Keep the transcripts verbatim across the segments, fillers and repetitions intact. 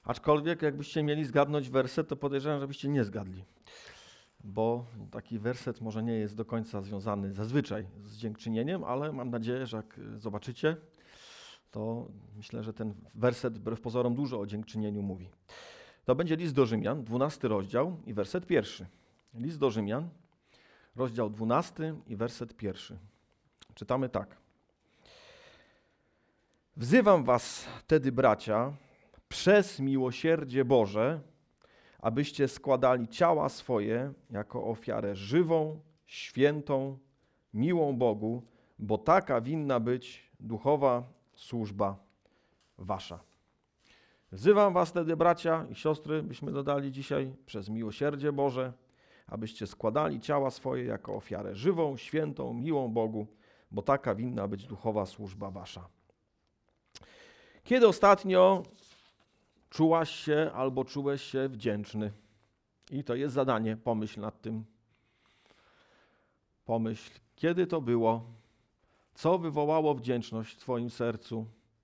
Aczkolwiek jakbyście mieli zgadnąć werset, to podejrzewam, żebyście nie zgadli. Bo taki werset może nie jest do końca związany zazwyczaj z dziękczynieniem, ale mam nadzieję, że jak zobaczycie, to myślę, że ten werset wbrew pozorom dużo o dziękczynieniu mówi. To będzie list do Rzymian, dwunasty rozdział i werset pierwszy. List do Rzymian, rozdział dwunasty i werset pierwszy. Czytamy tak. Wzywam was tedy, bracia, przez miłosierdzie Boże, abyście składali ciała swoje jako ofiarę żywą, świętą, miłą Bogu, bo taka winna być duchowa służba wasza. Wzywam was tedy, bracia i siostry, byśmy dodali dzisiaj, przez miłosierdzie Boże, abyście składali ciała swoje jako ofiarę żywą, świętą, miłą Bogu, bo taka winna być duchowa służba wasza. Kiedy ostatnio czułaś się albo czułeś się wdzięczny? I to jest zadanie, pomyśl nad tym. Pomyśl, kiedy to było? Co wywołało wdzięczność w twoim sercu?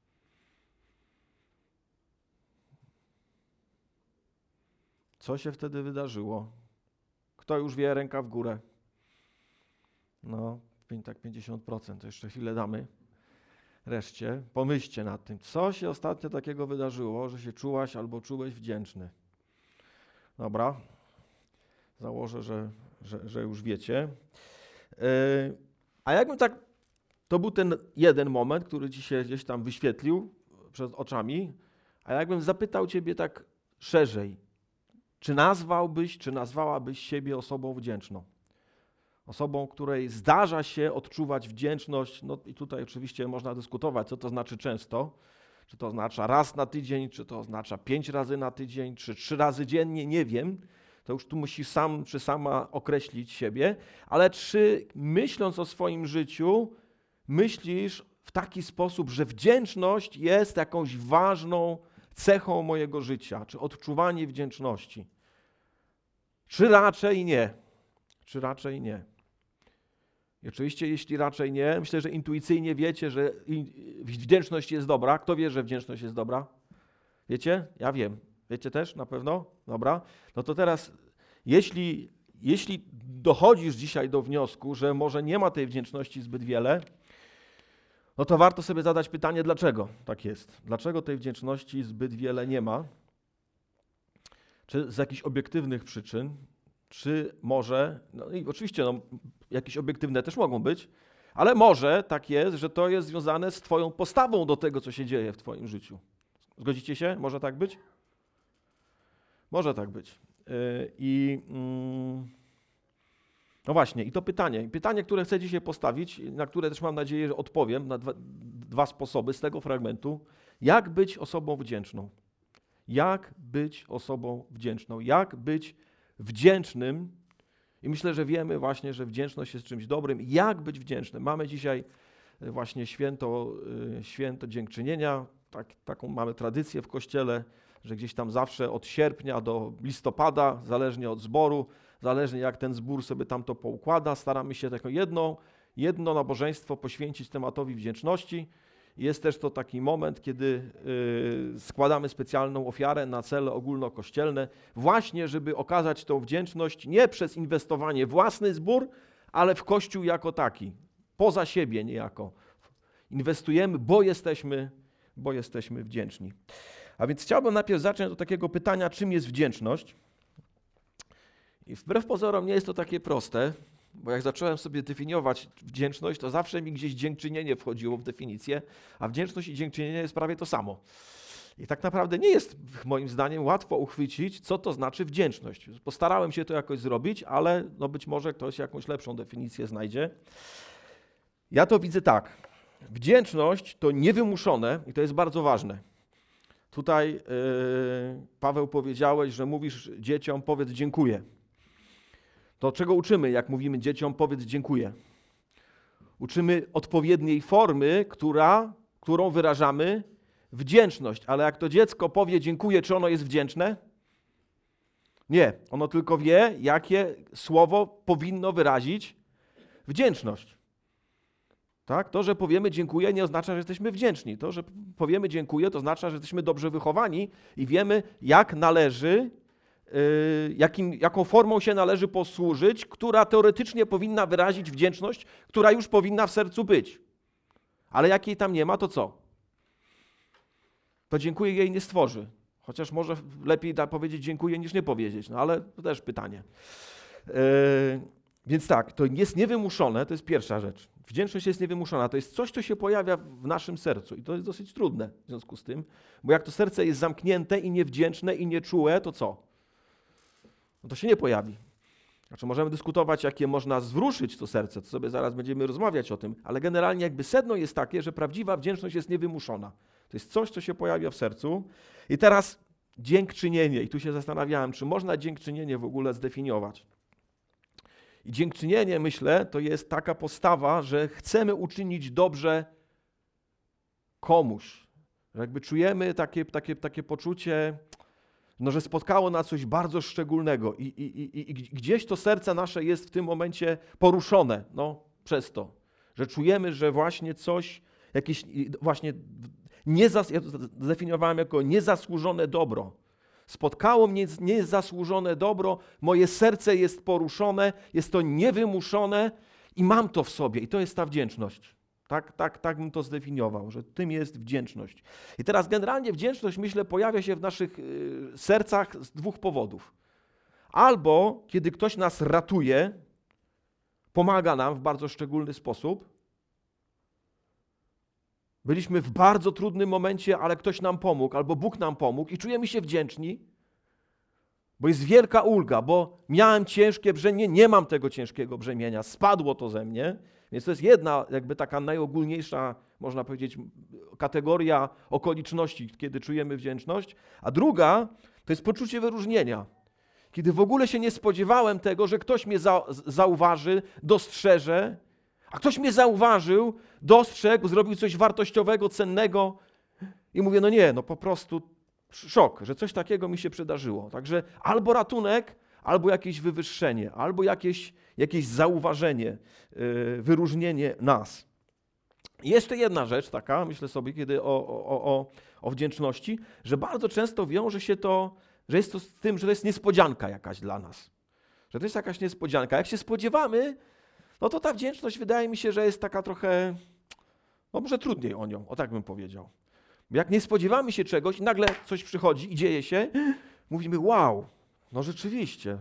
Co się wtedy wydarzyło? Kto już wie, ręka w górę? No, tak pięćdziesiąt procent, to jeszcze chwilę damy reszcie. Pomyślcie nad tym, co się ostatnio takiego wydarzyło, że się czułaś albo czułeś wdzięczny. Dobra, założę, że, że, że już wiecie. Yy, a jakbym tak, to był ten jeden moment, który ci się gdzieś tam wyświetlił przed oczami, a jakbym zapytał ciebie tak szerzej, czy nazwałbyś, czy nazwałabyś siebie osobą wdzięczną? Osobą, której zdarza się odczuwać wdzięczność, no i tutaj oczywiście można dyskutować, co to znaczy często, czy to oznacza raz na tydzień, czy to oznacza pięć razy na tydzień, czy trzy razy dziennie, nie wiem. To już tu musisz sam czy sama określić siebie, ale czy myśląc o swoim życiu, myślisz w taki sposób, że wdzięczność jest jakąś ważną cechą mojego życia, czy odczuwanie wdzięczności? Czy raczej nie? Czy raczej nie? I oczywiście, jeśli raczej nie, myślę, że intuicyjnie wiecie, że wdzięczność jest dobra. Kto wie, że wdzięczność jest dobra? Wiecie? Ja wiem. Wiecie też? Na pewno? Dobra. No to teraz, jeśli, jeśli dochodzisz dzisiaj do wniosku, że może nie ma tej wdzięczności zbyt wiele, no to warto sobie zadać pytanie, dlaczego tak jest? Dlaczego tej wdzięczności zbyt wiele nie ma? Czy z jakichś obiektywnych przyczyn? Czy może, no i oczywiście no, jakieś obiektywne też mogą być, ale może tak jest, że to jest związane z twoją postawą do tego, co się dzieje w twoim życiu. Zgodzicie się? Może tak być? Może tak być. Yy, I mm, no właśnie, i to pytanie, pytanie, które chcę dzisiaj postawić, na które też mam nadzieję, że odpowiem na dwa, dwa sposoby z tego fragmentu. Jak być osobą wdzięczną? Jak być osobą wdzięczną? Jak być wdzięcznym? I myślę, że wiemy właśnie, że wdzięczność jest czymś dobrym. Jak być wdzięcznym? Mamy dzisiaj właśnie święto, święto dziękczynienia. Tak, taką mamy tradycję w Kościele, że gdzieś tam zawsze od sierpnia do listopada, zależnie od zboru, zależnie jak ten zbór sobie tam to poukłada, staramy się tylko jedno, jedno nabożeństwo poświęcić tematowi wdzięczności. Jest też to taki moment, kiedy y, składamy specjalną ofiarę na cele ogólnokościelne, właśnie żeby okazać tą wdzięczność nie przez inwestowanie w własny zbór, ale w Kościół jako taki, poza siebie niejako. Inwestujemy, bo jesteśmy, bo jesteśmy wdzięczni. A więc chciałbym najpierw zacząć od takiego pytania, czym jest wdzięczność? I wbrew pozorom nie jest to takie proste, bo jak zacząłem sobie definiować wdzięczność, to zawsze mi gdzieś dziękczynienie wchodziło w definicję, a wdzięczność i dziękczynienie jest prawie to samo. I tak naprawdę nie jest moim zdaniem łatwo uchwycić, co to znaczy wdzięczność. Postarałem się to jakoś zrobić, ale no być może ktoś jakąś lepszą definicję znajdzie. Ja to widzę tak. Wdzięczność to niewymuszone i to jest bardzo ważne. Tutaj yy, Paweł powiedziałeś, że mówisz dzieciom, powiedz dziękuję. To czego uczymy, jak mówimy dzieciom, powiedz dziękuję? Uczymy odpowiedniej formy, która, którą wyrażamy wdzięczność. Ale jak to dziecko powie dziękuję, czy ono jest wdzięczne? Nie. Ono tylko wie, jakie słowo powinno wyrazić wdzięczność. Tak? To, że powiemy dziękuję, nie oznacza, że jesteśmy wdzięczni. To, że powiemy dziękuję, to oznacza, że jesteśmy dobrze wychowani i wiemy, jak należy, yy, jakim, jaką formą się należy posłużyć, która teoretycznie powinna wyrazić wdzięczność, która już powinna w sercu być. Ale jak jej tam nie ma, to co? To dziękuję jej nie stworzy. Chociaż może lepiej da powiedzieć dziękuję niż nie powiedzieć, no ale to też pytanie. Yy, więc tak, to jest niewymuszone, to jest pierwsza rzecz. Wdzięczność jest niewymuszona, to jest coś, co się pojawia w naszym sercu i to jest dosyć trudne w związku z tym, bo jak to serce jest zamknięte i niewdzięczne i nieczułe, to co? No to się nie pojawi. Znaczy możemy dyskutować, jakie można zwrócić to serce, to sobie zaraz będziemy rozmawiać o tym, ale generalnie jakby sedno jest takie, że prawdziwa wdzięczność jest niewymuszona. To jest coś, co się pojawia w sercu. I teraz dziękczynienie. I tu się zastanawiałem, czy można dziękczynienie w ogóle zdefiniować. I dziękczynienie, myślę, to jest taka postawa, że chcemy uczynić dobrze komuś. Że jakby czujemy takie, takie, takie poczucie, no, że spotkało nas coś bardzo szczególnego i, i, i, i gdzieś to serce nasze jest w tym momencie poruszone no, przez to, że czujemy, że właśnie coś, jakieś właśnie niezas, ja to zdefiniowałem jako niezasłużone dobro. Spotkało mnie niezasłużone dobro, moje serce jest poruszone, jest to niewymuszone i mam to w sobie i to jest ta wdzięczność. Tak, tak, tak bym to zdefiniował, że tym jest wdzięczność. I teraz generalnie wdzięczność, myślę, pojawia się w naszych y, sercach z dwóch powodów. Albo kiedy ktoś nas ratuje, pomaga nam w bardzo szczególny sposób. Byliśmy w bardzo trudnym momencie, ale ktoś nam pomógł, albo Bóg nam pomógł i czujemy się wdzięczni, bo jest wielka ulga, bo miałem ciężkie brzemię, nie mam tego ciężkiego brzemienia, spadło to ze mnie. Więc to jest jedna jakby taka najogólniejsza, można powiedzieć, kategoria okoliczności, kiedy czujemy wdzięczność. A druga to jest poczucie wyróżnienia. Kiedy w ogóle się nie spodziewałem tego, że ktoś mnie za, zauważy, dostrzeże, a ktoś mnie zauważył, dostrzegł, zrobił coś wartościowego, cennego i mówię, no nie, no po prostu szok, że coś takiego mi się przydarzyło. Także albo ratunek, albo jakieś wywyższenie, albo jakieś, jakieś zauważenie, yy, wyróżnienie nas. I jeszcze jedna rzecz taka, myślę sobie, kiedy o, o, o, o wdzięczności, że bardzo często wiąże się to, że jest to z tym, że to jest niespodzianka jakaś dla nas. Że to jest jakaś niespodzianka. Jak się spodziewamy, no to ta wdzięczność wydaje mi się, że jest taka trochę, no może trudniej o nią, o tak bym powiedział. Bo jak nie spodziewamy się czegoś i nagle coś przychodzi i dzieje się, mówimy wow, no rzeczywiście.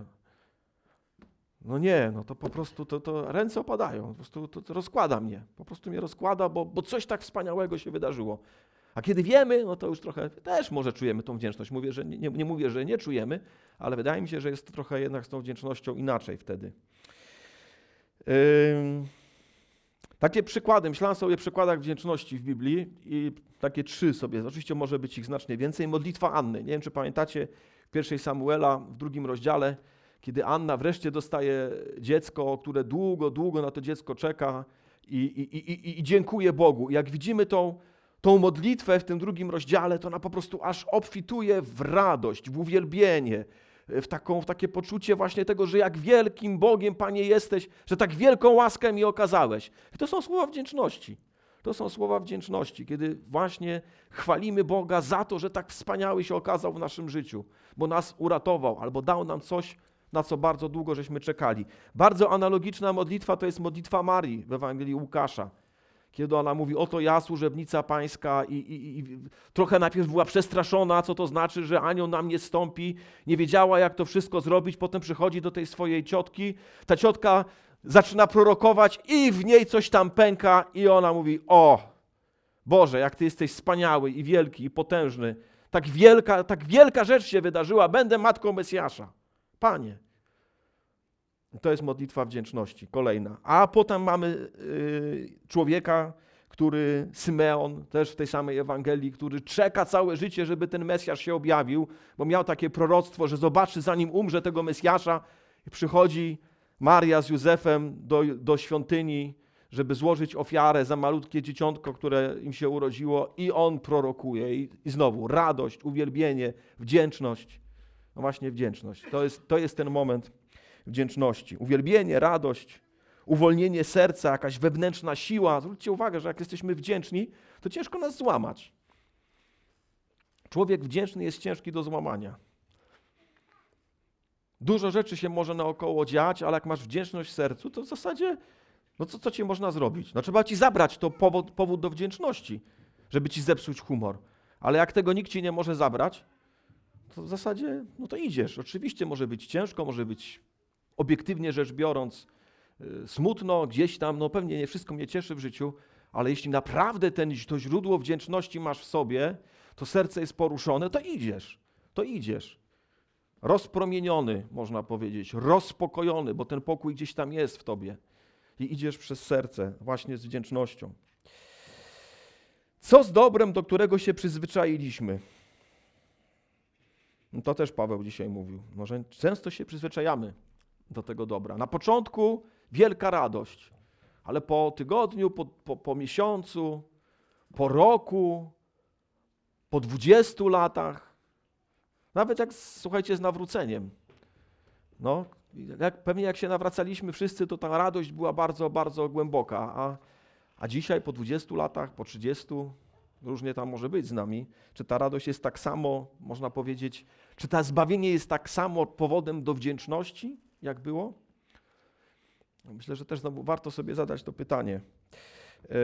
No nie, no to po prostu to, to ręce opadają, po prostu to, to rozkłada mnie. Po prostu mnie rozkłada, bo, bo coś tak wspaniałego się wydarzyło. A kiedy wiemy, no to już trochę też może czujemy tą wdzięczność. Mówię, że nie, nie mówię, że nie czujemy, ale wydaje mi się, że jest trochę jednak z tą wdzięcznością inaczej wtedy. Yy, takie przykłady, myślałem sobie o przykładach wdzięczności w Biblii i takie trzy sobie, oczywiście może być ich znacznie więcej. Modlitwa Anny. Nie wiem, czy pamiętacie w pierwszej Samuela, w drugim rozdziale, kiedy Anna wreszcie dostaje dziecko, które długo, długo na to dziecko czeka i, i, i, i dziękuję Bogu. I jak widzimy tą, tą modlitwę w tym drugim rozdziale, to ona po prostu aż obfituje w radość, w uwielbienie, w, taką, w takie poczucie właśnie tego, że jak wielkim Bogiem, Panie, jesteś, że tak wielką łaskę mi okazałeś. I to są słowa wdzięczności. To są słowa wdzięczności, kiedy właśnie chwalimy Boga za to, że tak wspaniały się okazał w naszym życiu, bo nas uratował albo dał nam coś, na co bardzo długo żeśmy czekali. Bardzo analogiczna modlitwa to jest modlitwa Marii w Ewangelii Łukasza, kiedy ona mówi, oto ja, służebnica Pańska i, i, i trochę najpierw była przestraszona, co to znaczy, że anioł na mnie stąpi, nie wiedziała, jak to wszystko zrobić, potem przychodzi do tej swojej ciotki, ta ciotka zaczyna prorokować i w niej coś tam pęka i ona mówi, o Boże, jak Ty jesteś wspaniały i wielki i potężny, tak wielka, tak wielka rzecz się wydarzyła, będę matką Mesjasza. Panie. To jest modlitwa wdzięczności, kolejna. A potem mamy y, człowieka, który, Symeon, też w tej samej Ewangelii, który czeka całe życie, żeby ten Mesjasz się objawił, bo miał takie proroctwo, że zobaczy, zanim umrze tego Mesjasza, i przychodzi Maria z Józefem do, do świątyni, żeby złożyć ofiarę za malutkie dzieciątko, które im się urodziło, i on prorokuje. I, i znowu radość, uwielbienie, wdzięczność. No właśnie wdzięczność. To jest, to jest ten moment wdzięczności. Uwielbienie, radość, uwolnienie serca, jakaś wewnętrzna siła. Zwróćcie uwagę, że jak jesteśmy wdzięczni, to ciężko nas złamać. Człowiek wdzięczny jest ciężki do złamania. Dużo rzeczy się może naokoło dziać, ale jak masz wdzięczność w sercu, to w zasadzie, no co, co ci można zrobić? No trzeba ci zabrać to powód, powód do wdzięczności, żeby ci zepsuć humor. Ale jak tego nikt ci nie może zabrać, to w zasadzie, no to idziesz. Oczywiście może być ciężko, może być obiektywnie rzecz biorąc yy, smutno, gdzieś tam, no pewnie nie wszystko mnie cieszy w życiu, ale jeśli naprawdę ten, to źródło wdzięczności masz w sobie, to serce jest poruszone, to idziesz, to idziesz. Rozpromieniony, można powiedzieć, rozpokojony, bo ten pokój gdzieś tam jest w tobie. I idziesz przez serce właśnie z wdzięcznością. Co z dobrem, do którego się przyzwyczailiśmy? No to też Paweł dzisiaj mówił, no, że często się przyzwyczajamy do tego dobra. Na początku wielka radość, ale po tygodniu, po, po, po miesiącu, po roku, po dwudziestu latach, nawet jak, słuchajcie, z nawróceniem. No, jak, pewnie jak się nawracaliśmy wszyscy, to ta radość była bardzo, bardzo głęboka, a, a dzisiaj po dwudziestu latach, po trzydziestu, różnie tam może być z nami, czy ta radość jest tak samo, można powiedzieć, czy to zbawienie jest tak samo powodem do wdzięczności, jak było? Myślę, że też znowu warto sobie zadać to pytanie. Yy,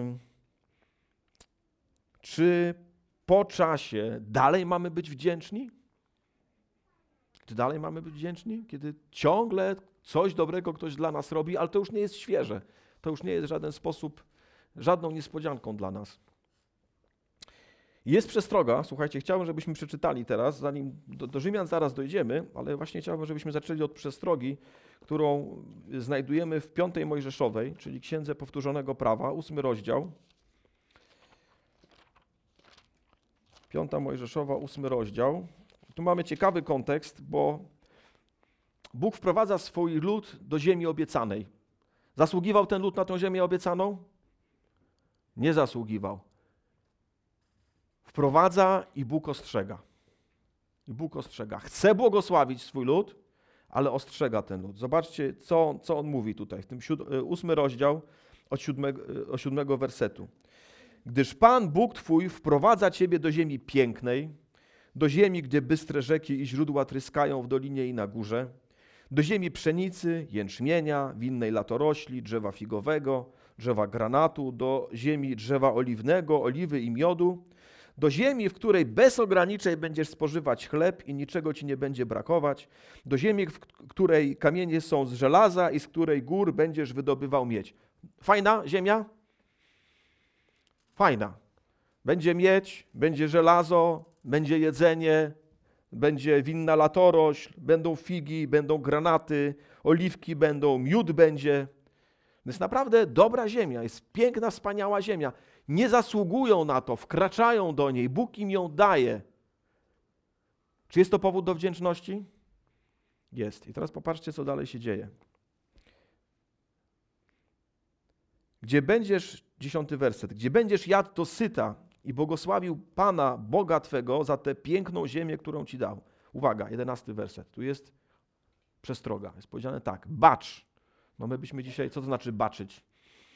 czy po czasie dalej mamy być wdzięczni? Czy dalej mamy być wdzięczni? Kiedy ciągle coś dobrego ktoś dla nas robi, ale to już nie jest świeże. To już nie jest w żaden sposób, żadną niespodzianką dla nas. Jest przestroga, słuchajcie, chciałbym, żebyśmy przeczytali teraz, zanim do, do Rzymian zaraz dojdziemy, ale właśnie chciałbym, żebyśmy zaczęli od przestrogi, którą znajdujemy w piątej Mojżeszowej, czyli Księdze Powtórzonego Prawa, ósmy rozdział. Piąta Mojżeszowa, ósmy rozdział. Tu mamy ciekawy kontekst, bo Bóg wprowadza swój lud do ziemi obiecanej. Zasługiwał ten lud na tę ziemię obiecaną? Nie zasługiwał. Wprowadza i Bóg ostrzega. I Bóg ostrzega. Chce błogosławić swój lud, ale ostrzega ten lud. Zobaczcie, co, co on mówi tutaj, w tym siód- ósmy rozdział od siódmego, od siódmego wersetu. Gdyż Pan Bóg Twój wprowadza Ciebie do ziemi pięknej, do ziemi, gdzie bystre rzeki i źródła tryskają w dolinie i na górze, do ziemi pszenicy, jęczmienia, winnej latorośli, drzewa figowego, drzewa granatu, do ziemi drzewa oliwnego, oliwy i miodu, do ziemi, w której bez ograniczeń będziesz spożywać chleb i niczego ci nie będzie brakować, do ziemi, w której kamienie są z żelaza i z której gór będziesz wydobywał miedź. Fajna ziemia? Fajna. Będzie miedź, będzie żelazo, będzie jedzenie, będzie winna latorośl, będą figi, będą granaty, oliwki będą, miód będzie. To jest naprawdę dobra ziemia, jest piękna, wspaniała ziemia. Nie zasługują na to, wkraczają do niej, Bóg im ją daje. Czy jest to powód do wdzięczności? Jest. I teraz popatrzcie, co dalej się dzieje. Gdzie będziesz, dziesiąty werset, gdzie będziesz jadł do syta i błogosławił Pana, Boga Twego, za tę piękną ziemię, którą Ci dał. Uwaga, jedenasty werset. Tu jest przestroga. Jest powiedziane tak, bacz. No my byśmy dzisiaj, co to znaczy baczyć?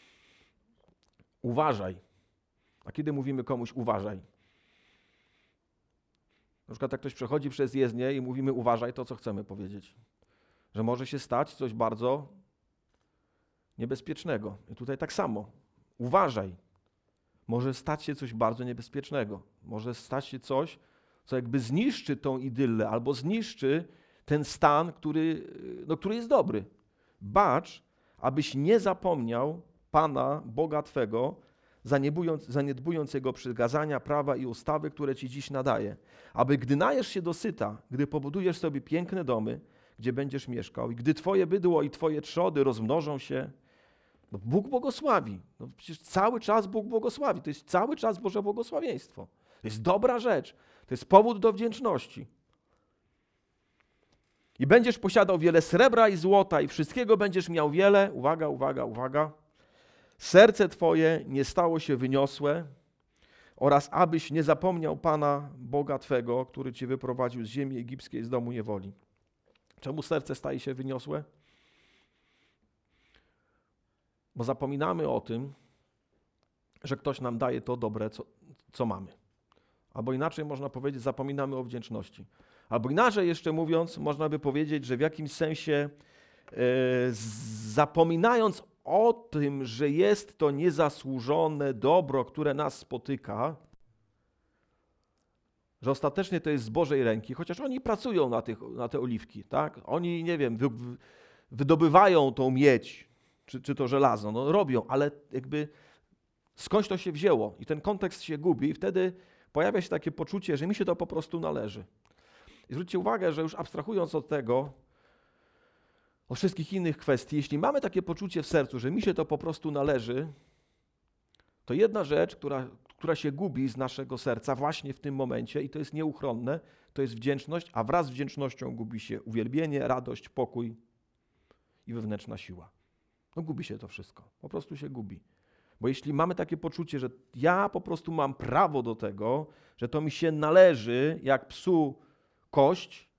Uważaj. A kiedy mówimy komuś uważaj? Na przykład jak ktoś przechodzi przez jezdnię i mówimy uważaj, to co chcemy powiedzieć? Że może się stać coś bardzo niebezpiecznego. I tutaj tak samo. Uważaj. Może stać się coś bardzo niebezpiecznego. Może stać się coś, co jakby zniszczy tą idyllę albo zniszczy ten stan, który, no, który jest dobry. Bacz, abyś nie zapomniał Pana, Boga Twego, zaniedbując, zaniedbując Jego przykazania, prawa i ustawy, które Ci dziś nadaje. Aby gdy najesz się dosyta, gdy pobudujesz sobie piękne domy, gdzie będziesz mieszkał i gdy Twoje bydło i Twoje trzody rozmnożą się, no Bóg błogosławi. No przecież cały czas Bóg błogosławi. To jest cały czas Boże błogosławieństwo. To jest dobra rzecz. To jest powód do wdzięczności. I będziesz posiadał wiele srebra i złota i wszystkiego będziesz miał wiele. Uwaga, uwaga, uwaga. Serce Twoje nie stało się wyniosłe oraz abyś nie zapomniał Pana, Boga Twego, który Cię wyprowadził z ziemi egipskiej, z domu niewoli. Czemu serce staje się wyniosłe? Bo zapominamy o tym, że ktoś nam daje to dobre, co, co mamy. Albo inaczej można powiedzieć, zapominamy o wdzięczności. Albo inaczej jeszcze mówiąc, można by powiedzieć, że w jakimś sensie e, zapominając o tym, że jest to niezasłużone dobro, które nas spotyka, że ostatecznie to jest z Bożej ręki, chociaż oni pracują na, tych, na te oliwki, tak? Oni, nie wiem, wy, wydobywają tą miedź, czy, czy to żelazo, no robią, ale jakby skądś to się wzięło i ten kontekst się gubi i wtedy pojawia się takie poczucie, że mi się to po prostu należy. I zwróćcie uwagę, że już abstrahując od tego, od wszystkich innych kwestii, jeśli mamy takie poczucie w sercu, że mi się to po prostu należy, to jedna rzecz, która, która się gubi z naszego serca właśnie w tym momencie i to jest nieuchronne, to jest wdzięczność, a wraz z wdzięcznością gubi się uwielbienie, radość, pokój i wewnętrzna siła. No gubi się to wszystko, po prostu się gubi. Bo jeśli mamy takie poczucie, że ja po prostu mam prawo do tego, że to mi się należy, jak psu kość,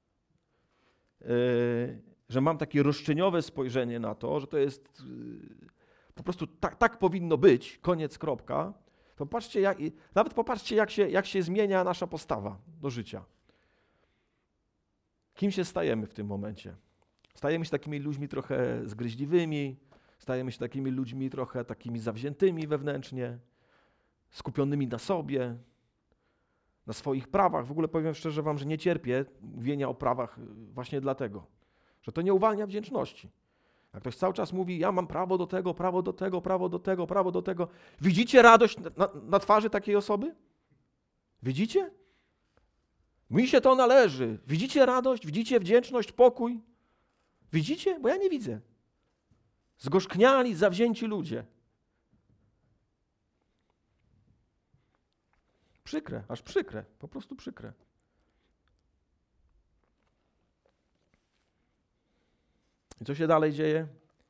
yy, że mam takie roszczeniowe spojrzenie na to, że to jest yy, po prostu tak, tak powinno być, koniec, kropka, to patrzcie, jak, nawet popatrzcie, jak się, jak się zmienia nasza postawa do życia. Kim się stajemy w tym momencie? Stajemy się takimi ludźmi trochę zgryźliwymi, stajemy się takimi ludźmi trochę takimi zawziętymi wewnętrznie, skupionymi na sobie, na swoich prawach. W ogóle powiem szczerze wam, że nie cierpię mówienia o prawach właśnie dlatego, że to nie uwalnia wdzięczności. Jak ktoś cały czas mówi, ja mam prawo do tego, prawo do tego, prawo do tego, prawo do tego. Widzicie radość na, na twarzy takiej osoby? Widzicie? Mi się to należy. Widzicie radość? Widzicie wdzięczność, pokój? Widzicie? Bo ja nie widzę. Zgorzkniali, zawzięci ludzie. Przykre, aż przykre, po prostu przykre. I co się dalej dzieje?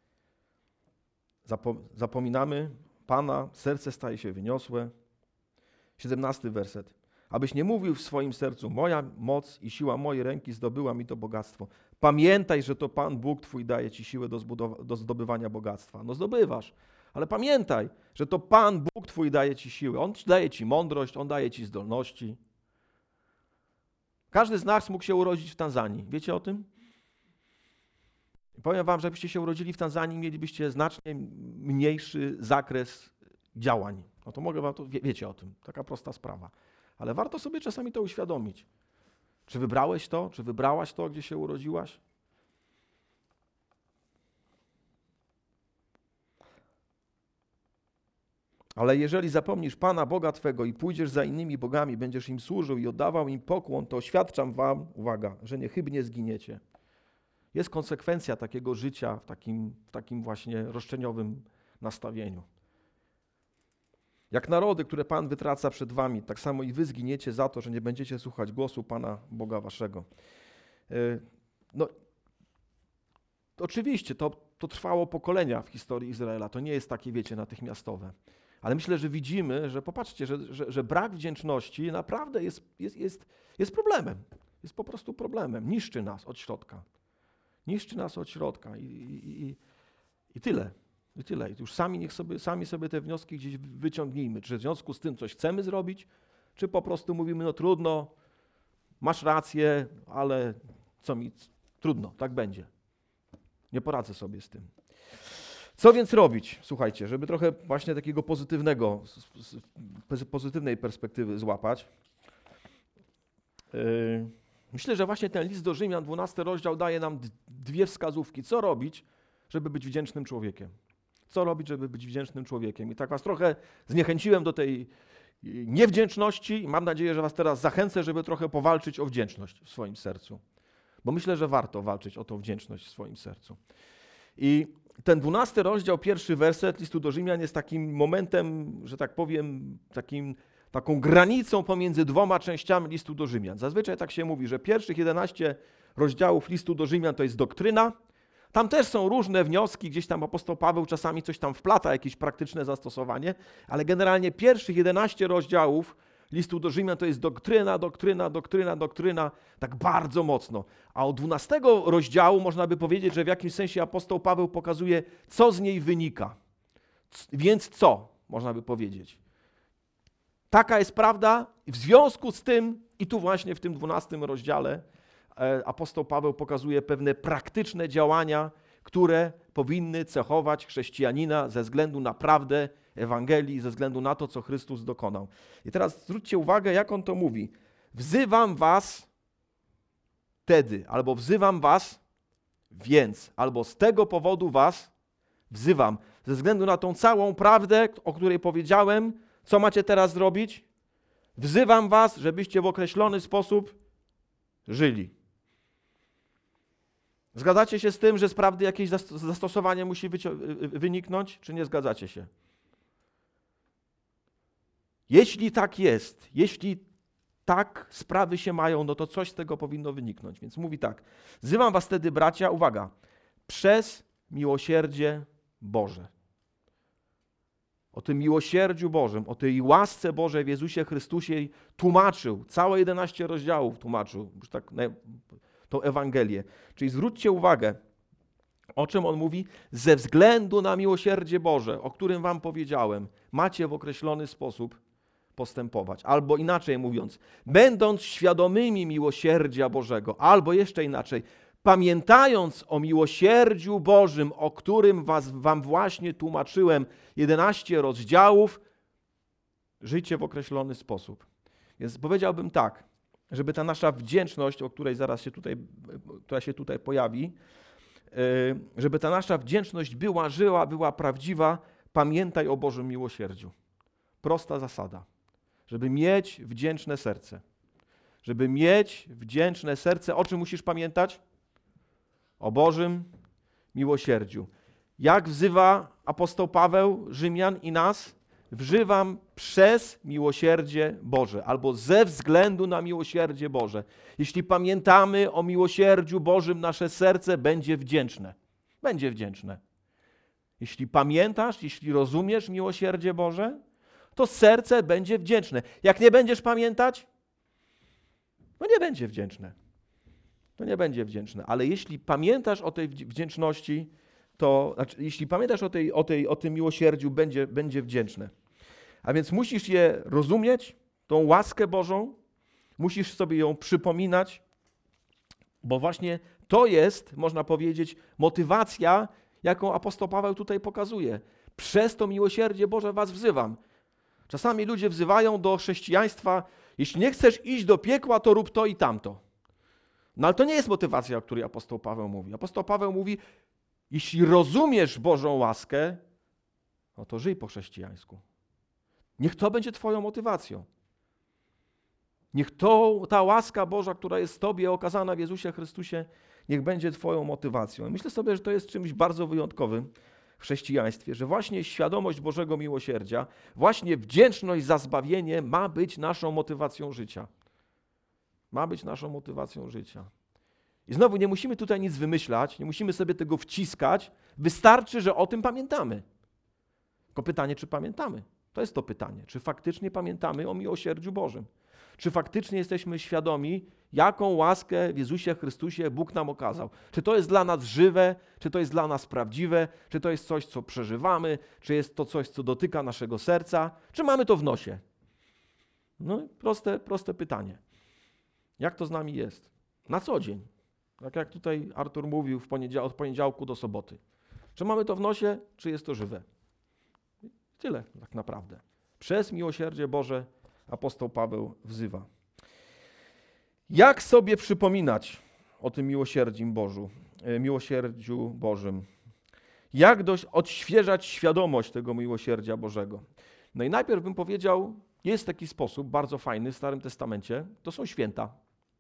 Zapo- zapominamy Pana, serce staje się wyniosłe. siedemnasty werset. Abyś nie mówił w swoim sercu, moja moc i siła mojej ręki zdobyła mi to bogactwo. Pamiętaj, że to Pan Bóg Twój daje Ci siłę do, zbudowa- do zdobywania bogactwa. No zdobywasz, ale pamiętaj, że to Pan Bóg Twój daje Ci siłę. On daje Ci mądrość, On daje Ci zdolności. Każdy z nas mógł się urodzić w Tanzanii. Wiecie o tym? Powiem wam, że jakbyście się urodzili w Tanzanii, mielibyście znacznie mniejszy zakres działań. No to mogę wam to, wie, wiecie o tym, taka prosta sprawa. Ale warto sobie czasami to uświadomić. Czy wybrałeś to? Czy wybrałaś to, gdzie się urodziłaś? Ale jeżeli zapomnisz Pana Boga Twego i pójdziesz za innymi bogami, będziesz im służył i oddawał im pokłon, to oświadczam wam, uwaga, że niechybnie zginiecie. Jest konsekwencja takiego życia w takim, w takim właśnie roszczeniowym nastawieniu. Jak narody, które Pan wytraca przed wami, tak samo i wy zginiecie za to, że nie będziecie słuchać głosu Pana Boga waszego. No, oczywiście to, to trwało pokolenia w historii Izraela. To nie jest takie, wiecie, natychmiastowe. Ale myślę, że widzimy, że popatrzcie, że, że, że brak wdzięczności naprawdę jest, jest, jest, jest problemem. Jest po prostu problemem. Niszczy nas od środka. Niszczy nas od środka i, i, i, i tyle. I tyle. I już sami niech sobie, sami sobie te wnioski gdzieś wyciągnijmy. Czy w związku z tym coś chcemy zrobić, czy po prostu mówimy, no trudno, masz rację, ale co mi, trudno, tak będzie. Nie poradzę sobie z tym. Co więc robić? Słuchajcie, żeby trochę właśnie takiego pozytywnego, z pozytywnej perspektywy złapać. Yy, myślę, że właśnie ten list do Rzymian, dwunasty rozdział, daje nam dwie wskazówki. Co robić, żeby być wdzięcznym człowiekiem? Co robić, żeby być wdzięcznym człowiekiem? I tak was trochę zniechęciłem do tej niewdzięczności i mam nadzieję, że was teraz zachęcę, żeby trochę powalczyć o wdzięczność w swoim sercu. Bo myślę, że warto walczyć o tą wdzięczność w swoim sercu. I ten dwunasty rozdział, pierwszy werset listu do Rzymian jest takim momentem, że tak powiem, takim, taką granicą pomiędzy dwoma częściami listu do Rzymian. Zazwyczaj tak się mówi, że pierwszych jedenaście rozdziałów listu do Rzymian to jest doktryna. Tam też są różne wnioski, gdzieś tam apostoł Paweł czasami coś tam wplata, jakieś praktyczne zastosowanie, ale generalnie pierwszych jedenaście rozdziałów listu do Rzymian to jest doktryna, doktryna, doktryna, doktryna, tak bardzo mocno. A od dwunastego rozdziału można by powiedzieć, że w jakimś sensie apostoł Paweł pokazuje, co z niej wynika. Więc co? Można by powiedzieć. Taka jest prawda. W związku z tym, i tu właśnie w tym dwunastym rozdziale apostoł Paweł pokazuje pewne praktyczne działania, które powinny cechować chrześcijanina ze względu na prawdę Ewangelii, ze względu na to, co Chrystus dokonał. I teraz zwróćcie uwagę, jak on to mówi. Wzywam was wtedy, albo wzywam was więc, albo z tego powodu was wzywam. Ze względu na tą całą prawdę, o której powiedziałem, co macie teraz zrobić? Wzywam was, żebyście w określony sposób żyli. Zgadzacie się z tym, że z prawdy jakieś zastosowanie musi wyniknąć, czy nie zgadzacie się? Jeśli tak jest, jeśli tak sprawy się mają, no to coś z tego powinno wyniknąć. Więc mówi tak, wzywam was wtedy, bracia, uwaga, przez miłosierdzie Boże. O tym miłosierdziu Bożym, o tej łasce Bożej w Jezusie Chrystusie tłumaczył, całe jedenaście rozdziałów tłumaczył, już tak tą Ewangelię. Czyli zwróćcie uwagę, o czym on mówi, ze względu na miłosierdzie Boże, o którym wam powiedziałem, macie w określony sposób postępować. Albo inaczej mówiąc, będąc świadomymi miłosierdzia Bożego, albo jeszcze inaczej, pamiętając o miłosierdziu Bożym, o którym was, wam właśnie tłumaczyłem, jedenaście rozdziałów, żyjcie w określony sposób. Więc powiedziałbym tak, żeby ta nasza wdzięczność, o której zaraz się tutaj, która się tutaj pojawi, żeby ta nasza wdzięczność była żyła, była prawdziwa, pamiętaj o Bożym miłosierdziu. Prosta zasada. Żeby mieć wdzięczne serce. Żeby mieć wdzięczne serce, o czym musisz pamiętać? O Bożym miłosierdziu. Jak wzywa apostoł Paweł Rzymian i nas? Wzywam przez miłosierdzie Boże, albo ze względu na miłosierdzie Boże. Jeśli pamiętamy o miłosierdziu Bożym, nasze serce będzie wdzięczne. Będzie wdzięczne. Jeśli pamiętasz, jeśli rozumiesz miłosierdzie Boże, to serce będzie wdzięczne. Jak nie będziesz pamiętać, no nie będzie wdzięczne. To nie będzie wdzięczne. Ale jeśli pamiętasz o tej wdzięczności, to znaczy, jeśli pamiętasz o, tej, o, tej, o tym miłosierdziu, będzie, będzie wdzięczne. A więc musisz je rozumieć, tą łaskę Bożą, musisz sobie ją przypominać, bo właśnie to jest, można powiedzieć, motywacja, jaką apostoł Paweł tutaj pokazuje. Przez to miłosierdzie Boże was wzywam. Czasami ludzie wzywają do chrześcijaństwa, jeśli nie chcesz iść do piekła, to rób to i tamto. No ale to nie jest motywacja, o której apostoł Paweł mówi. Apostoł Paweł mówi, jeśli rozumiesz Bożą łaskę, no to żyj po chrześcijańsku. Niech to będzie twoją motywacją. Niech to, ta łaska Boża, która jest tobie okazana w Jezusie Chrystusie, niech będzie twoją motywacją. I myślę sobie, że to jest czymś bardzo wyjątkowym w chrześcijaństwie, że właśnie świadomość Bożego miłosierdzia, właśnie wdzięczność za zbawienie ma być naszą motywacją życia. Ma być naszą motywacją życia. I znowu nie musimy tutaj nic wymyślać, nie musimy sobie tego wciskać, wystarczy, że o tym pamiętamy. Tylko pytanie, czy pamiętamy? To jest to pytanie. Czy faktycznie pamiętamy o miłosierdziu Bożym? Czy faktycznie jesteśmy świadomi, jaką łaskę w Jezusie Chrystusie Bóg nam okazał? Czy to jest dla nas żywe? Czy to jest dla nas prawdziwe? Czy to jest coś, co przeżywamy? Czy jest to coś, co dotyka naszego serca? Czy mamy to w nosie? No proste, proste pytanie. Jak to z nami jest? Na co dzień. Tak jak tutaj Artur mówił, w poniedział- od poniedziałku do soboty. Czy mamy to w nosie, czy jest to żywe? Tyle tak naprawdę. Przez miłosierdzie Boże apostoł Paweł wzywa. Jak sobie przypominać o tym miłosierdziu Bożu, miłosierdziu Bożym? Jak dość odświeżać świadomość tego miłosierdzia Bożego? No i najpierw bym powiedział, jest taki sposób bardzo fajny w Starym Testamencie, to są święta.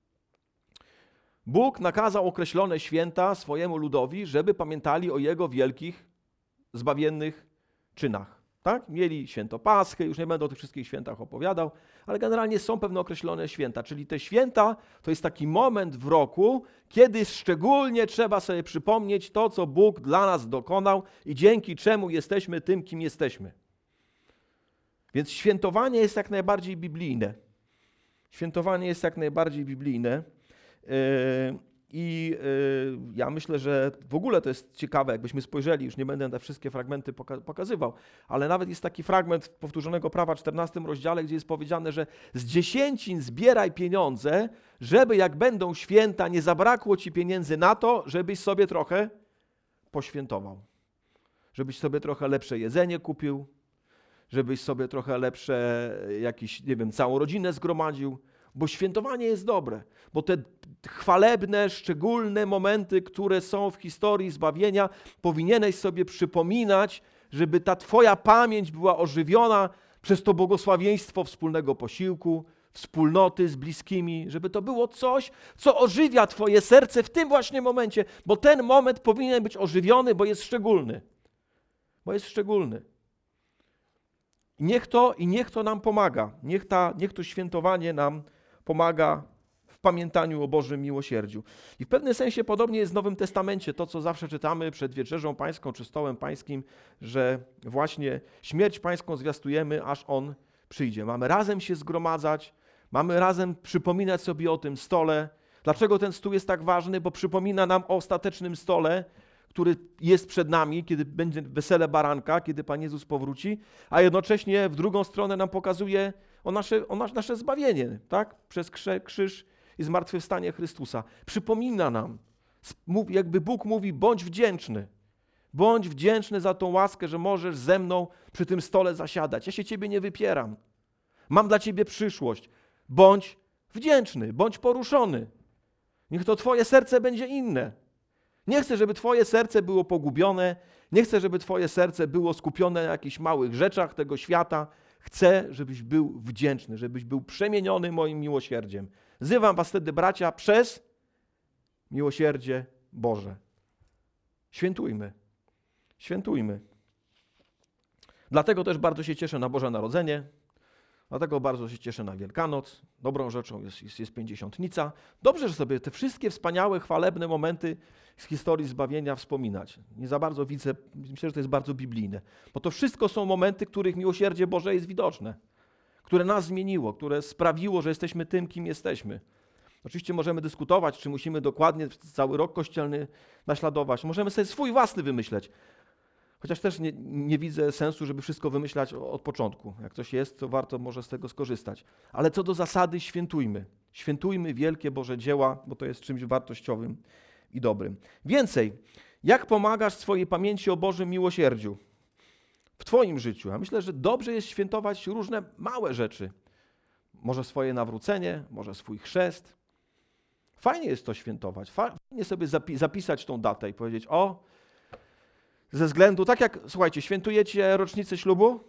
Bóg nakazał określone święta swojemu ludowi, żeby pamiętali o Jego wielkich, zbawiennych czynach. Tak? Mieli święto Paschy, już nie będę o tych wszystkich świętach opowiadał, ale generalnie są pewne określone święta. Czyli te święta to jest taki moment w roku, kiedy szczególnie trzeba sobie przypomnieć to, co Bóg dla nas dokonał i dzięki czemu jesteśmy tym, kim jesteśmy. Więc świętowanie jest jak najbardziej biblijne. Świętowanie jest jak najbardziej biblijne. I y, ja myślę, że w ogóle to jest ciekawe, jakbyśmy spojrzeli, już nie będę te wszystkie fragmenty poka- pokazywał, ale nawet jest taki fragment powtórzonego prawa w czternastym rozdziale, gdzie jest powiedziane, że z dziesięcin zbieraj pieniądze, żeby jak będą święta, nie zabrakło ci pieniędzy na to, żebyś sobie trochę poświętował. Żebyś sobie trochę lepsze jedzenie kupił, żebyś sobie trochę lepsze, jakiś, nie wiem, całą rodzinę zgromadził, bo świętowanie jest dobre, bo te chwalebne, szczególne momenty, które są w historii zbawienia, powinieneś sobie przypominać, żeby ta twoja pamięć była ożywiona przez to błogosławieństwo wspólnego posiłku, wspólnoty z bliskimi, żeby to było coś, co ożywia twoje serce w tym właśnie momencie, bo ten moment powinien być ożywiony, bo jest szczególny. Bo jest szczególny. I niech to, i niech to nam pomaga. Niech, ta, niech to świętowanie nam pomaga w pamiętaniu o Bożym miłosierdziu. I w pewnym sensie podobnie jest w Nowym Testamencie, to co zawsze czytamy przed Wieczerzą Pańską czy Stołem Pańskim, że właśnie śmierć Pańską zwiastujemy, aż On przyjdzie. Mamy razem się zgromadzać, mamy razem przypominać sobie o tym stole. Dlaczego ten stół jest tak ważny? Bo przypomina nam o ostatecznym stole, który jest przed nami, kiedy będzie wesele baranka, kiedy Pan Jezus powróci, a jednocześnie w drugą stronę nam pokazuje o nasze, o nasze zbawienie, tak? Przez krzyż i zmartwychwstanie Chrystusa. Przypomina nam, jakby Bóg mówi, bądź wdzięczny. Bądź wdzięczny za tą łaskę, że możesz ze mną przy tym stole zasiadać. Ja się Ciebie nie wypieram. Mam dla Ciebie przyszłość. Bądź wdzięczny, bądź poruszony. Niech to Twoje serce będzie inne. Nie chcę, żeby Twoje serce było pogubione. Nie chcę, żeby Twoje serce było skupione na jakichś małych rzeczach tego świata. Chcę, żebyś był wdzięczny, żebyś był przemieniony moim miłosierdziem. Wzywam was wtedy, bracia, przez miłosierdzie Boże. Świętujmy. Świętujmy. Dlatego też bardzo się cieszę na Boże Narodzenie. Dlatego bardzo się cieszę na Wielkanoc. Dobrą rzeczą jest, jest, jest Pięćdziesiątnica. Dobrze, że sobie te wszystkie wspaniałe, chwalebne momenty z historii zbawienia wspominać. Nie za bardzo widzę, myślę, że to jest bardzo biblijne. Bo to wszystko są momenty, w których miłosierdzie Boże jest widoczne. Które nas zmieniło, które sprawiło, że jesteśmy tym, kim jesteśmy. Oczywiście możemy dyskutować, czy musimy dokładnie cały rok kościelny naśladować. Możemy sobie swój własny wymyśleć. Chociaż też nie, nie widzę sensu, żeby wszystko wymyślać od początku. Jak coś jest, to warto może z tego skorzystać. Ale co do zasady, świętujmy. Świętujmy wielkie Boże dzieła, bo to jest czymś wartościowym i dobrym. Więcej, jak pomagasz swojej pamięci o Bożym miłosierdziu w Twoim życiu? Ja myślę, że dobrze jest świętować różne małe rzeczy. Może swoje nawrócenie, może swój chrzest. Fajnie jest to świętować. Fajnie sobie zapi- zapisać tą datę i powiedzieć, o, ze względu, tak jak, słuchajcie, świętujecie rocznicę ślubu?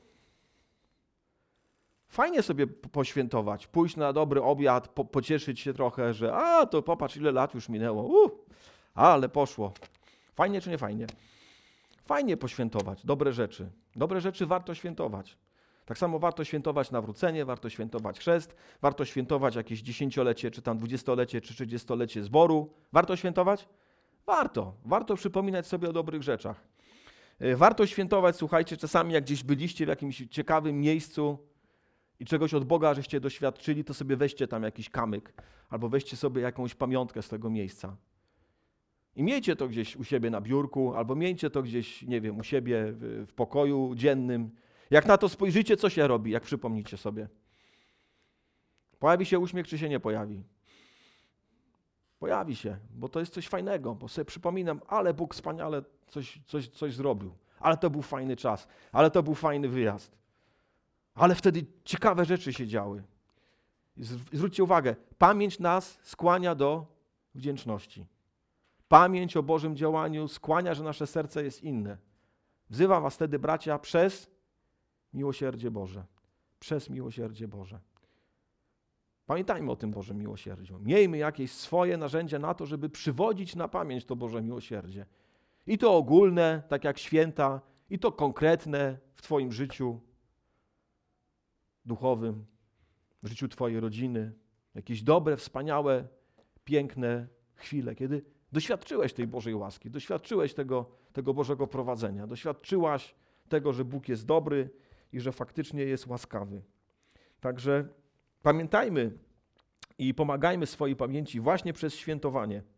Fajnie sobie poświętować, pójść na dobry obiad, po, pocieszyć się trochę, że a, to popatrz, ile lat już minęło, uh, ale poszło. Fajnie czy nie fajnie? Fajnie poświętować dobre rzeczy. Dobre rzeczy warto świętować. Tak samo warto świętować nawrócenie, warto świętować chrzest, warto świętować jakieś dziesięciolecie, czy tam dwudziestolecie, czy trzydziestolecie zboru. Warto świętować? Warto. Warto przypominać sobie o dobrych rzeczach. Warto świętować, słuchajcie, czasami jak gdzieś byliście w jakimś ciekawym miejscu i czegoś od Boga żeście doświadczyli, to sobie weźcie tam jakiś kamyk albo weźcie sobie jakąś pamiątkę z tego miejsca. I miejcie to gdzieś u siebie na biurku albo miejcie to gdzieś, nie wiem, u siebie w, w pokoju dziennym. Jak na to spojrzycie, co się robi, jak przypomnicie sobie? Pojawi się uśmiech, czy się nie pojawi? Pojawi się, bo to jest coś fajnego, bo sobie przypominam, ale Bóg wspaniale coś, coś, coś zrobił. Ale to był fajny czas, ale to był fajny wyjazd. Ale wtedy ciekawe rzeczy się działy. Zwróćcie uwagę, pamięć nas skłania do wdzięczności. Pamięć o Bożym działaniu skłania, że nasze serce jest inne. Wzywam was wtedy, bracia, przez miłosierdzie Boże. Przez miłosierdzie Boże. Pamiętajmy o tym Bożym miłosierdziu. Miejmy jakieś swoje narzędzia na to, żeby przywodzić na pamięć to Boże miłosierdzie. I to ogólne, tak jak święta, i to konkretne w Twoim życiu duchowym, w życiu Twojej rodziny. Jakieś dobre, wspaniałe, piękne chwile, kiedy doświadczyłeś tej Bożej łaski, doświadczyłeś tego, tego Bożego prowadzenia, doświadczyłaś tego, że Bóg jest dobry i że faktycznie jest łaskawy. Także pamiętajmy i pomagajmy swojej pamięci właśnie przez świętowanie.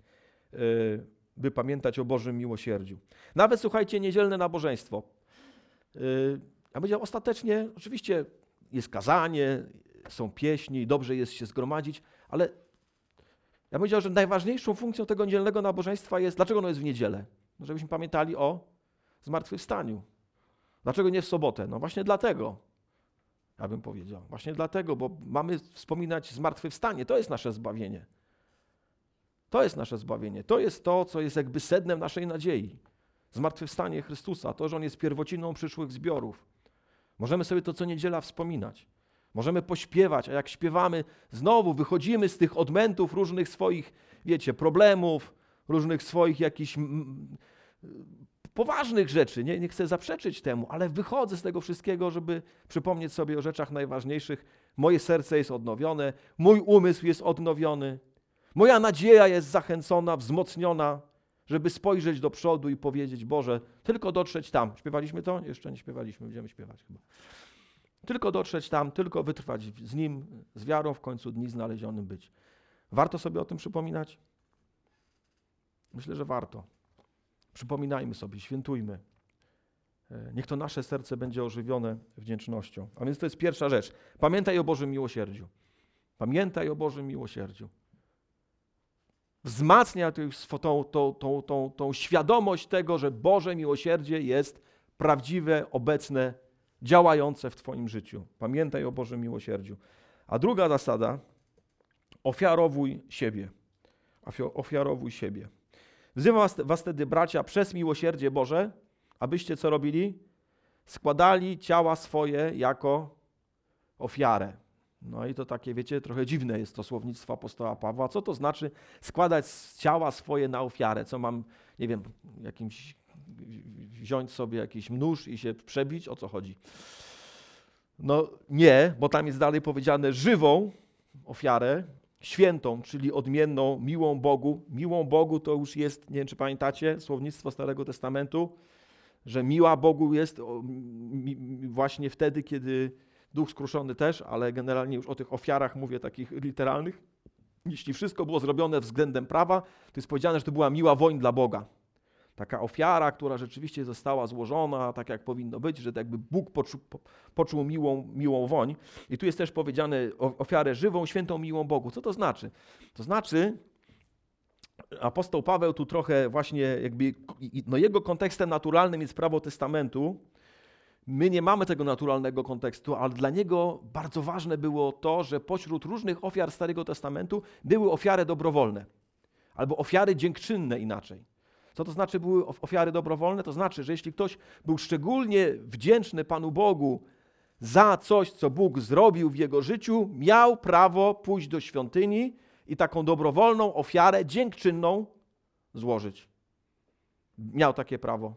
by pamiętać o Bożym miłosierdziu. Nawet, słuchajcie, niedzielne nabożeństwo. Ja powiedział, ostatecznie oczywiście jest kazanie, są pieśni, dobrze jest się zgromadzić, ale ja powiedział, że najważniejszą funkcją tego niedzielnego nabożeństwa jest, dlaczego ono jest w niedzielę? No, żebyśmy pamiętali o zmartwychwstaniu. Dlaczego nie w sobotę? No właśnie dlatego, ja bym powiedział. Właśnie dlatego, bo mamy wspominać zmartwychwstanie. To jest nasze zbawienie. To jest nasze zbawienie. To jest to, co jest jakby sednem naszej nadziei. Zmartwychwstanie Chrystusa, to, że On jest pierwociną przyszłych zbiorów. Możemy sobie to co niedziela wspominać. Możemy pośpiewać, a jak śpiewamy, znowu wychodzimy z tych odmętów różnych swoich, wiecie, problemów, różnych swoich jakichś m, poważnych rzeczy. Nie, nie chcę zaprzeczyć temu, ale wychodzę z tego wszystkiego, żeby przypomnieć sobie o rzeczach najważniejszych. Moje serce jest odnowione, mój umysł jest odnowiony, moja nadzieja jest zachęcona, wzmocniona, żeby spojrzeć do przodu i powiedzieć, Boże, tylko dotrzeć tam. Śpiewaliśmy to? Jeszcze nie śpiewaliśmy, będziemy śpiewać chyba. Tylko dotrzeć tam, tylko wytrwać z Nim, z wiarą w końcu dni znalezionym być. Warto sobie o tym przypominać? Myślę, że warto. Przypominajmy sobie, świętujmy. Niech to nasze serce będzie ożywione wdzięcznością. A więc to jest pierwsza rzecz. Pamiętaj o Bożym miłosierdziu. Pamiętaj o Bożym miłosierdziu. Wzmacnia tą, tą, tą, tą, tą świadomość tego, że Boże miłosierdzie jest prawdziwe, obecne, działające w Twoim życiu. Pamiętaj o Bożym miłosierdziu. A druga zasada, ofiarowuj siebie. Ofiarowuj siebie. Wzywam was, was wtedy, bracia, przez miłosierdzie Boże, abyście co robili? Składali ciała swoje jako ofiarę. No i to takie, wiecie, trochę dziwne jest to słownictwo apostoła Pawła. Co to znaczy składać ciała swoje na ofiarę? Co mam, nie wiem, jakimś wziąć sobie jakiś nóż i się przebić? O co chodzi? No nie, bo tam jest dalej powiedziane żywą ofiarę, świętą, czyli odmienną, miłą Bogu. Miłą Bogu to już jest, nie wiem czy pamiętacie, słownictwo Starego Testamentu, że miła Bogu jest właśnie wtedy, kiedy Duch skruszony też, ale generalnie już o tych ofiarach mówię takich literalnych. Jeśli wszystko było zrobione względem prawa, to jest powiedziane, że to była miła woń dla Boga. Taka ofiara, która rzeczywiście została złożona tak, jak powinno być, że jakby Bóg poczuł, poczuł miłą, miłą woń. I tu jest też powiedziane o ofiarę żywą, świętą, miłą Bogu. Co to znaczy? To znaczy, apostoł Paweł tu trochę właśnie jakby, no jego kontekstem naturalnym jest Prawo Testamentu. My nie mamy tego naturalnego kontekstu, ale dla niego bardzo ważne było to, że pośród różnych ofiar Starego Testamentu były ofiary dobrowolne, albo ofiary dziękczynne inaczej. Co to znaczy były ofiary dobrowolne? To znaczy, że jeśli ktoś był szczególnie wdzięczny Panu Bogu za coś, co Bóg zrobił w jego życiu, miał prawo pójść do świątyni i taką dobrowolną ofiarę dziękczynną złożyć. Miał takie prawo.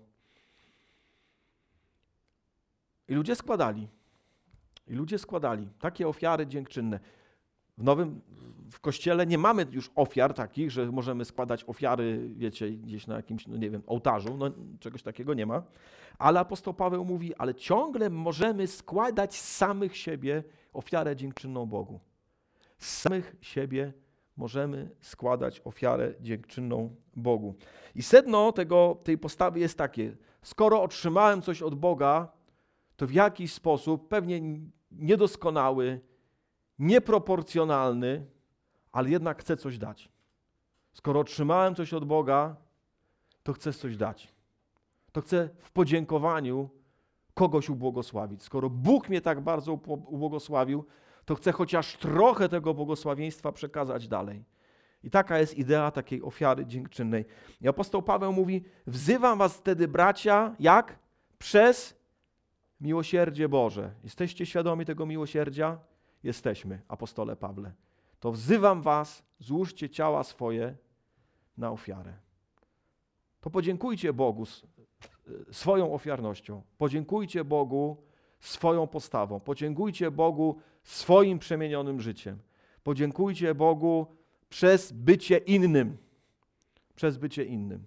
I ludzie składali. I ludzie składali takie ofiary dziękczynne. W nowym, w Kościele nie mamy już ofiar takich, że możemy składać ofiary, wiecie, gdzieś na jakimś, no nie wiem, ołtarzu, no czegoś takiego nie ma. Ale apostoł Paweł mówi, ale ciągle możemy składać z samych siebie ofiarę dziękczynną Bogu. Z samych siebie możemy składać ofiarę dziękczynną Bogu. I sedno tego, tej postawy jest takie, skoro otrzymałem coś od Boga, to w jakiś sposób, pewnie niedoskonały, nieproporcjonalny, ale jednak chcę coś dać. Skoro otrzymałem coś od Boga, to chcę coś dać. To chcę w podziękowaniu kogoś ubłogosławić. Skoro Bóg mnie tak bardzo ubłogosławił, to chcę chociaż trochę tego błogosławieństwa przekazać dalej. I taka jest idea takiej ofiary dziękczynnej. I apostoł Paweł mówi, wzywam was wtedy, bracia, jak? Przez miłosierdzie Boże. Jesteście świadomi tego miłosierdzia? Jesteśmy, apostole Pawle. To wzywam was, złóżcie ciała swoje na ofiarę. To podziękujcie Bogu swoją ofiarnością. Podziękujcie Bogu swoją postawą. Podziękujcie Bogu swoim przemienionym życiem. Podziękujcie Bogu przez bycie innym. Przez bycie innym.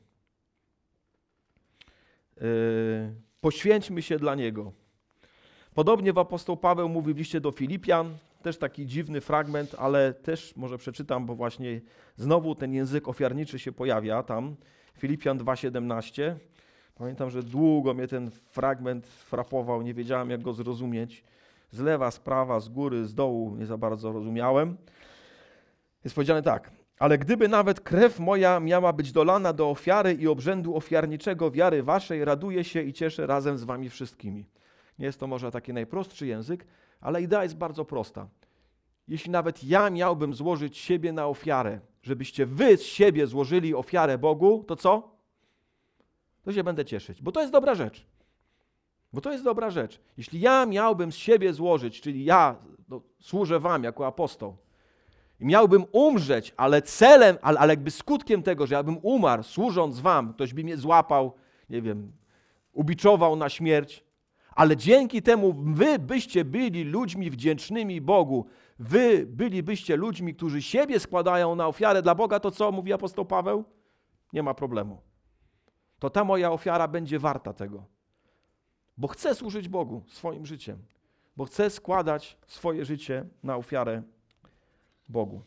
Yy, poświęćmy się dla Niego. Podobnie w apostoł Paweł mówi w liście do Filipian, też taki dziwny fragment, ale też może przeczytam, bo właśnie znowu ten język ofiarniczy się pojawia tam. Filipian dwa siedemnaście. Pamiętam, że długo mnie ten fragment frapował, nie wiedziałem jak go zrozumieć. Z lewa, z prawa, z góry, z dołu nie za bardzo rozumiałem. Jest powiedziane tak. Ale gdyby nawet krew moja miała być dolana do ofiary i obrzędu ofiarniczego wiary waszej, raduję się i cieszę razem z wami wszystkimi. Nie jest to może taki najprostszy język, ale idea jest bardzo prosta. Jeśli nawet ja miałbym złożyć siebie na ofiarę, żebyście wy z siebie złożyli ofiarę Bogu, to co? To się będę cieszyć, bo to jest dobra rzecz. Bo to jest dobra rzecz. Jeśli ja miałbym z siebie złożyć, czyli ja no, służę wam jako apostoł, i miałbym umrzeć, ale celem, ale, ale jakby skutkiem tego, że ja bym umarł służąc wam, ktoś by mnie złapał, nie wiem, ubiczował na śmierć, ale dzięki temu wy byście byli ludźmi wdzięcznymi Bogu, wy bylibyście ludźmi, którzy siebie składają na ofiarę dla Boga, to co mówi apostoł Paweł? Nie ma problemu. To ta moja ofiara będzie warta tego. Bo chcę służyć Bogu swoim życiem, bo chcę składać swoje życie na ofiarę Bogu.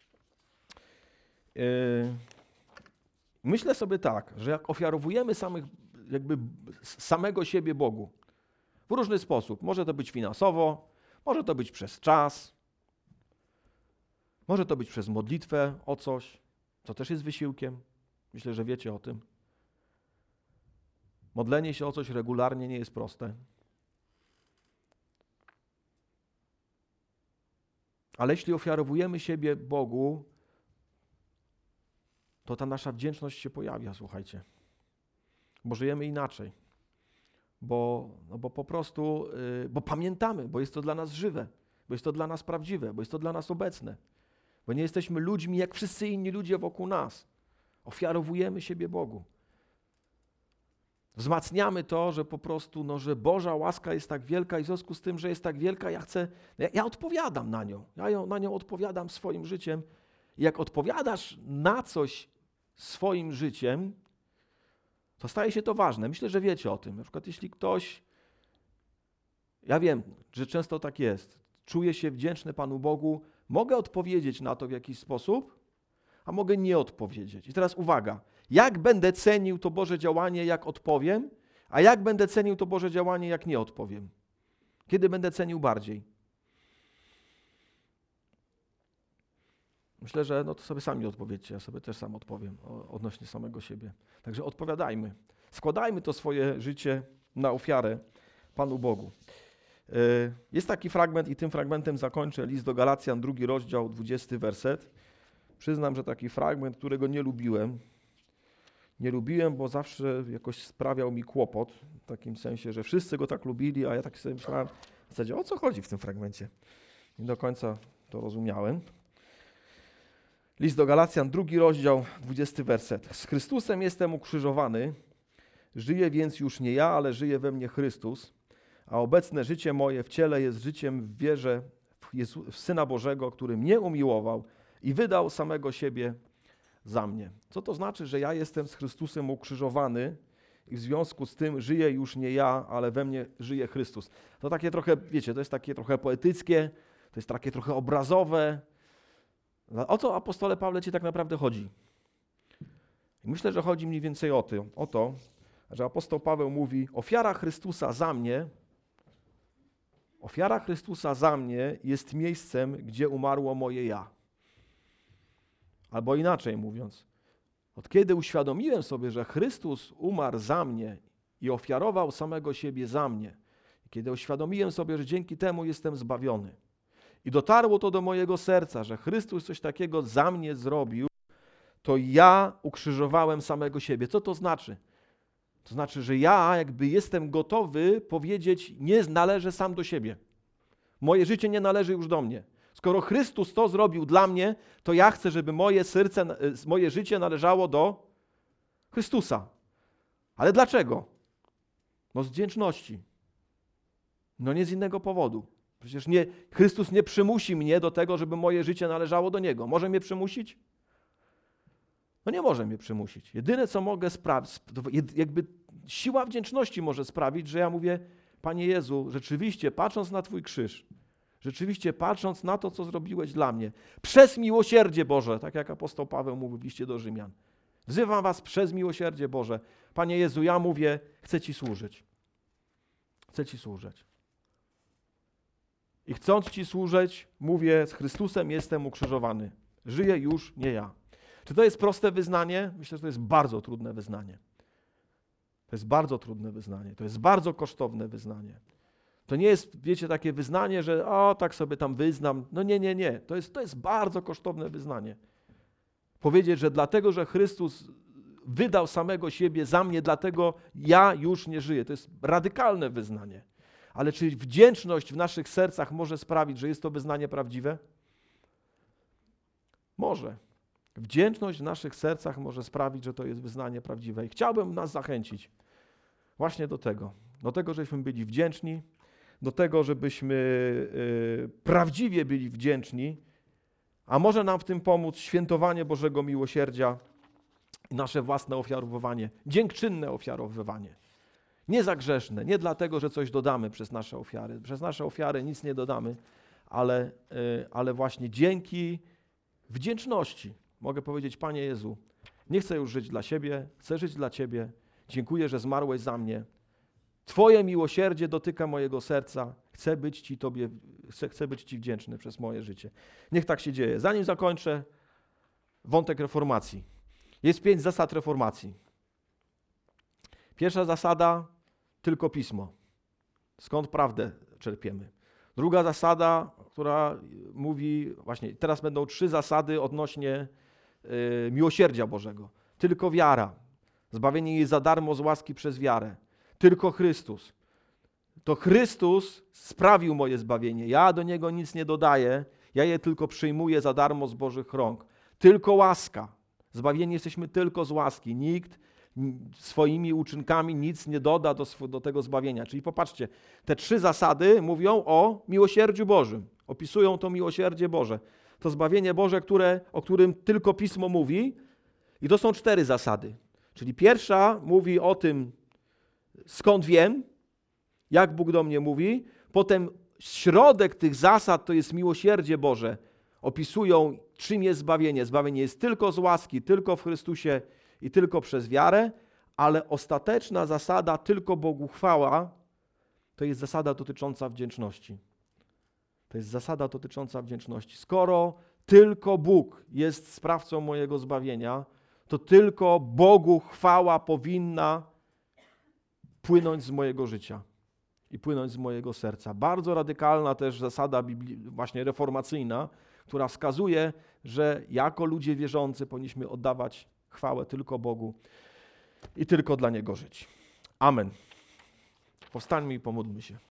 Yy, myślę sobie tak, że jak ofiarowujemy samych, jakby samego siebie Bogu w różny sposób, może to być finansowo, może to być przez czas, może to być przez modlitwę o coś, co też jest wysiłkiem. Myślę, że wiecie o tym. Modlenie się o coś regularnie nie jest proste. Ale jeśli ofiarowujemy siebie Bogu, to ta nasza wdzięczność się pojawia, słuchajcie. Bo żyjemy inaczej. Bo, no bo po prostu, yy, bo pamiętamy, bo jest to dla nas żywe, bo jest to dla nas prawdziwe, bo jest to dla nas obecne. Bo nie jesteśmy ludźmi jak wszyscy inni ludzie wokół nas. Ofiarowujemy siebie Bogu. Wzmacniamy to, że po prostu, no, że Boża łaska jest tak wielka i w związku z tym, że jest tak wielka, ja chcę, ja, ja odpowiadam na nią. Ja ją, na nią odpowiadam swoim życiem. I jak odpowiadasz na coś swoim życiem, to staje się to ważne. Myślę, że wiecie o tym. Na przykład jeśli ktoś, ja wiem, że często tak jest, czuje się wdzięczny Panu Bogu, mogę odpowiedzieć na to w jakiś sposób, a mogę nie odpowiedzieć. I teraz uwaga, jak będę cenił to Boże działanie, jak odpowiem, a jak będę cenił to Boże działanie, jak nie odpowiem? Kiedy będę cenił bardziej? Myślę, że no to sobie sami odpowiedzcie, ja sobie też sam odpowiem odnośnie samego siebie. Także odpowiadajmy, składajmy to swoje życie na ofiarę Panu Bogu. Jest taki fragment i tym fragmentem zakończę list do Galacjan, drugi rozdział, dwudziesty werset. Przyznam, że taki fragment, którego nie lubiłem. Nie lubiłem, bo zawsze jakoś sprawiał mi kłopot, w takim sensie, że wszyscy go tak lubili, a ja tak sobie myślałem, w zasadzie o co chodzi w tym fragmencie. Nie do końca to rozumiałem. List do Galacjan, drugi rozdział, dwudziesty werset. Z Chrystusem jestem ukrzyżowany, żyję więc już nie ja, ale żyje we mnie Chrystus, a obecne życie moje w ciele jest życiem w wierze w, Jezu, w Syna Bożego, który mnie umiłował i wydał samego siebie za mnie. Co to znaczy, że ja jestem z Chrystusem ukrzyżowany i w związku z tym żyję już nie ja, ale we mnie żyje Chrystus. To takie trochę, wiecie, to jest takie trochę poetyckie, to jest takie trochę obrazowe. O co, apostole Pawle, ci tak naprawdę chodzi? Myślę, że chodzi mniej więcej o to, o to, że apostoł Paweł mówi, ofiara Chrystusa za mnie, ofiara Chrystusa za mnie jest miejscem, gdzie umarło moje ja. Albo inaczej mówiąc, od kiedy uświadomiłem sobie, że Chrystus umarł za mnie i ofiarował samego siebie za mnie, kiedy uświadomiłem sobie, że dzięki temu jestem zbawiony i dotarło to do mojego serca, że Chrystus coś takiego za mnie zrobił, to ja ukrzyżowałem samego siebie. Co to znaczy? To znaczy, że ja jakby jestem gotowy powiedzieć, nie należę sam do siebie. Moje życie nie należy już do mnie. Skoro Chrystus to zrobił dla mnie, to ja chcę, żeby moje serce, moje życie należało do Chrystusa. Ale dlaczego? No z wdzięczności. No nie z innego powodu. Przecież nie, Chrystus nie przymusi mnie do tego, żeby moje życie należało do Niego. Może mnie przymusić? No nie może mnie przymusić. Jedyne, co mogę sprawić, jakby siła wdzięczności może sprawić, że ja mówię, Panie Jezu, rzeczywiście patrząc na Twój krzyż, Rzeczywiście patrząc na to, co zrobiłeś dla mnie, przez miłosierdzie Boże, tak jak apostoł Paweł mówi w liście do Rzymian. Wzywam was przez miłosierdzie Boże. Panie Jezu, ja mówię, chcę Ci służyć. Chcę Ci służyć. I chcąc Ci służyć, mówię, z Chrystusem jestem ukrzyżowany. Żyję już nie ja. Czy to jest proste wyznanie? Myślę, że to jest bardzo trudne wyznanie. To jest bardzo trudne wyznanie. To jest bardzo kosztowne wyznanie. To nie jest, wiecie, takie wyznanie, że o, tak sobie tam wyznam. No nie, nie, nie. To jest, to jest bardzo kosztowne wyznanie. Powiedzieć, że dlatego, że Chrystus wydał samego siebie za mnie, dlatego ja już nie żyję. To jest radykalne wyznanie. Ale czy wdzięczność w naszych sercach może sprawić, że jest to wyznanie prawdziwe? Może. Wdzięczność w naszych sercach może sprawić, że to jest wyznanie prawdziwe. I chciałbym nas zachęcić właśnie do tego. Do tego, żebyśmy byli wdzięczni, do tego, żebyśmy y, prawdziwie byli wdzięczni, a może nam w tym pomóc świętowanie Bożego miłosierdzia i nasze własne ofiarowywanie, dziękczynne ofiarowywanie. Nie za grzeszne, nie dlatego, że coś dodamy przez nasze ofiary. Przez nasze ofiary nic nie dodamy, ale, y, ale właśnie dzięki wdzięczności mogę powiedzieć, Panie Jezu, nie chcę już żyć dla siebie, chcę żyć dla Ciebie. Dziękuję, że zmarłeś za mnie. Twoje miłosierdzie dotyka mojego serca. Chcę być Ci Tobie, chcę, chcę być Ci wdzięczny przez moje życie. Niech tak się dzieje. Zanim zakończę wątek reformacji. Jest pięć zasad reformacji. Pierwsza zasada, tylko Pismo. Skąd prawdę czerpiemy? Druga zasada, która mówi, właśnie teraz będą trzy zasady odnośnie y, miłosierdzia Bożego. Tylko wiara. Zbawienie jest za darmo z łaski przez wiarę. Tylko Chrystus. To Chrystus sprawił moje zbawienie. Ja do Niego nic nie dodaję. Ja je tylko przyjmuję za darmo z Bożych rąk. Tylko łaska. Zbawieni jesteśmy tylko z łaski. Nikt swoimi uczynkami nic nie doda do, sw- do tego zbawienia. Czyli popatrzcie, te trzy zasady mówią o miłosierdziu Bożym. Opisują to miłosierdzie Boże. To zbawienie Boże, które, o którym tylko Pismo mówi. I to są cztery zasady. Czyli pierwsza mówi o tym, skąd wiem, jak Bóg do mnie mówi. Potem środek tych zasad to jest miłosierdzie Boże. Opisują, czym jest zbawienie. Zbawienie jest tylko z łaski, tylko w Chrystusie i tylko przez wiarę, ale ostateczna zasada, tylko Bogu chwała, to jest zasada dotycząca wdzięczności. To jest zasada dotycząca wdzięczności. Skoro tylko Bóg jest sprawcą mojego zbawienia, to tylko Bogu chwała powinna płynąć z mojego życia i płynąć z mojego serca. Bardzo radykalna też zasada bibli- właśnie reformacyjna, która wskazuje, że jako ludzie wierzący powinniśmy oddawać chwałę tylko Bogu i tylko dla Niego żyć. Amen. Powstańmy i pomódlmy się.